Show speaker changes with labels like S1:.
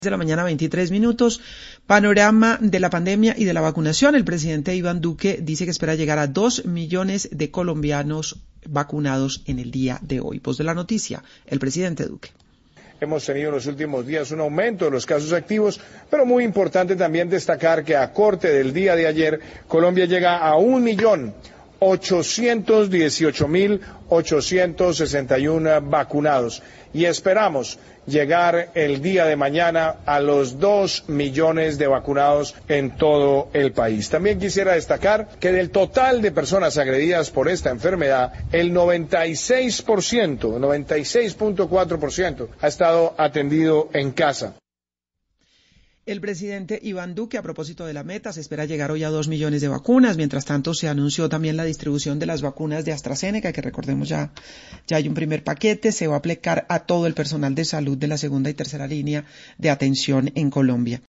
S1: De la mañana, 23 minutos. Panorama de la pandemia y de la vacunación. El presidente Iván Duque dice que espera llegar a 2 millones de colombianos vacunados en el día de hoy. Voz de la noticia, el presidente Duque.
S2: Hemos tenido en los últimos días un aumento de los casos activos, pero muy importante también destacar que a corte del día de ayer, Colombia llega a 1.818.861 vacunados y esperamos llegar el día de mañana a los 2 millones de vacunados en todo el país. También quisiera destacar que del total de personas agredidas por esta enfermedad, el 96.4% ha estado atendido en casa.
S1: El presidente Iván Duque, a propósito de la meta, se espera llegar hoy a 2 millones de vacunas. Mientras tanto, se anunció también la distribución de las vacunas de AstraZeneca, que recordemos ya hay un primer paquete. Se va a aplicar a todo el personal de salud de la segunda y tercera línea de atención en Colombia.